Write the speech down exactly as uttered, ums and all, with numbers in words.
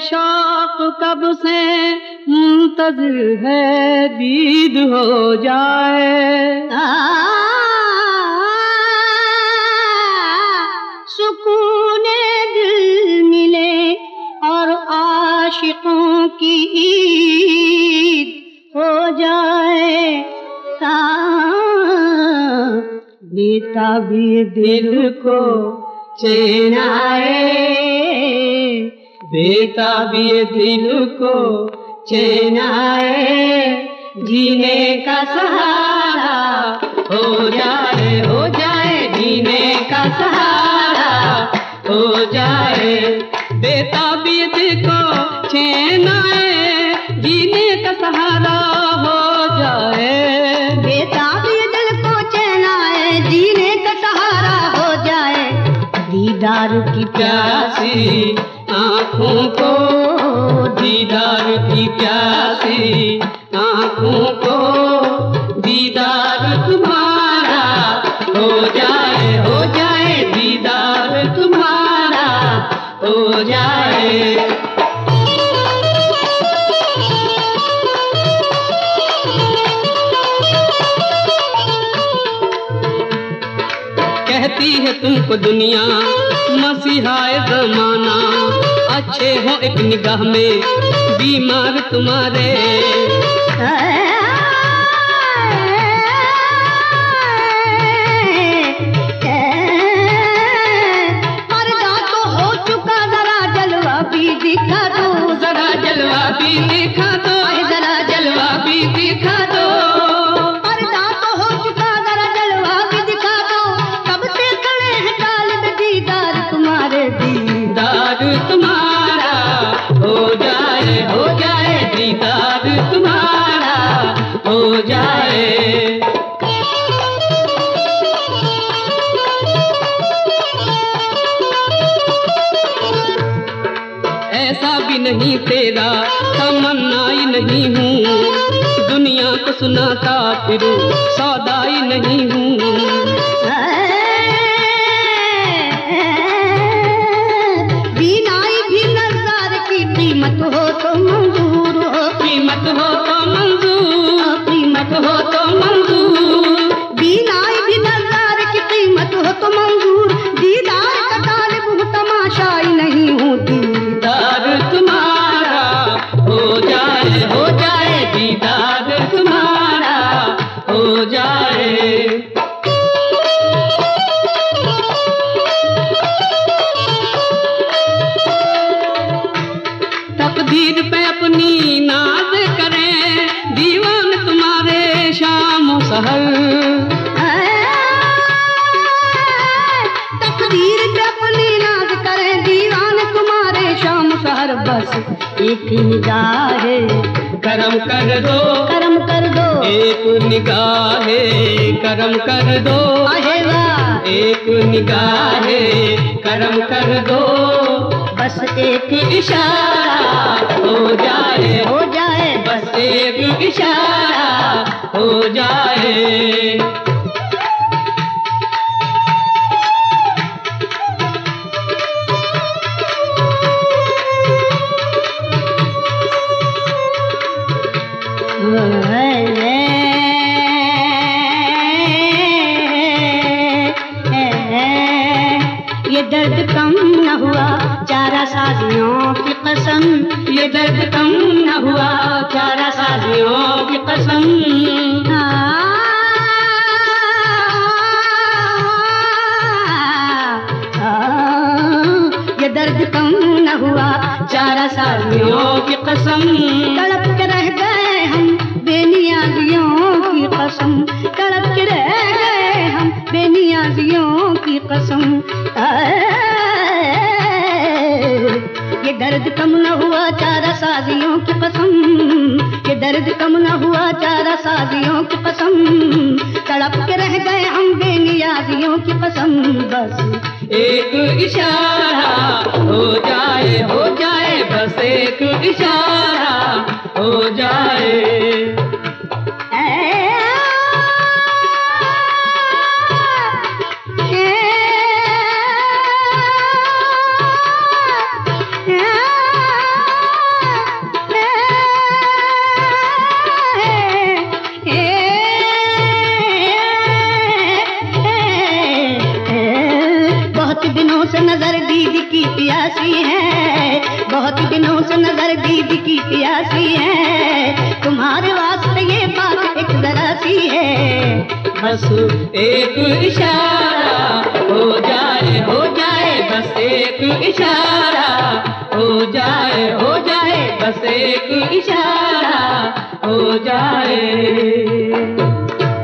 शौक कब से मुंतज़िर है दीद हो जाए। सुकूने दिल मिले और आशिकों की ईद हो जाए। बेताबी दिल को चैन आए, बेताबी दिल को चैन आए, जीने का सहारा हो जाए, हो जाए जीने का सहारा हो जाए। बेताबी दिल को चैन आए, जीने का सहारा हो जाए। बेताबी दिल को चैन आए, जीने का सहारा हो जाए। दीदार की प्यासी आँखों को, दीदार की प्यासी आँखों को, दीदार तुम्हारा हो जाए, हो जाए दीदार तुम्हारा हो जाए। कहती है तुमको दुनिया मसीहाए ज़माना, अच्छे हो एक निगाह में बीमार तुम्हारे। पर्दा तो हो चुका, जरा जलवा भी दिखा दो, जरा जलवा भी दिखा दो, जरा जलवा भी दिखा दो। पर्दा तो हो चुका, जरा जलवा भी दिखा दो। कब से खड़े हैं तालिब दीदार तुम्हारे, दीदार तुम्हारा हो जाए, हो जाए दीदार तुम्हारा हो जाए। ऐसा भी नहीं तेरा तमन्नाई नहीं हूँ, दुनिया को सुनाता फिरूं सौदाई नहीं हूँ। बीनाई भी नज़ार की कीमत हो तो मंजूर हो, कीमत हो तो मंजूर, कीमत हो तो मंजूर। बीनाई भी नज़ार की कीमत हो तो मंजूर। दीदार का तालिब हूँ, तमाशाई नहीं हूँ। दीदार तुम्हारा हो जाए, हो जाए दीदार तुम्हारा हो जाए। तकदीर पे अपनी नाज करें दीवान तुम्हारे शाम सहर। तकदीर पे अपनी नाज करें दीवान तुम्हारे शाम सहर। बस एक निगाह करम कर दो, करम कर दो, एक निगाह करम कर दो, आहे वाह एक निगाह करम कर दो। बस एक इशारा हो जाए, हो जाए, बस एक इशारा हो जाए। ये दर्द कम न हुआ चारा साजियों की कसम, ये दर्द कम न हुआ चारा साजियों की कसम। ये दर्द कम न हुआ चारा साजियों की कसम। तड़प के रह गए हम बेनियाजियों की कसम, तड़प के रह गए हम बेनियाजियों की कसम। ये दर्द कम न हुआ चारा साजियों की कसम, ये दर्द कम न हुआ चारा साजियों की कसम। तड़प के रह गए हम बेनियाजियों की कसम। बस एक इशारा हो जाए, हो जाए बस एक इशारा हो जाए। नजर दीदी की प्यासी है, बहुत दिनों से नजर दीदी की प्यासी है, तुम्हारे वास्ते ये बात एक जरा सी है। बस एक इशारा हो जाए हो जाए, बस एक इशारा हो जाए हो जाए, बस एक इशारा हो जाए।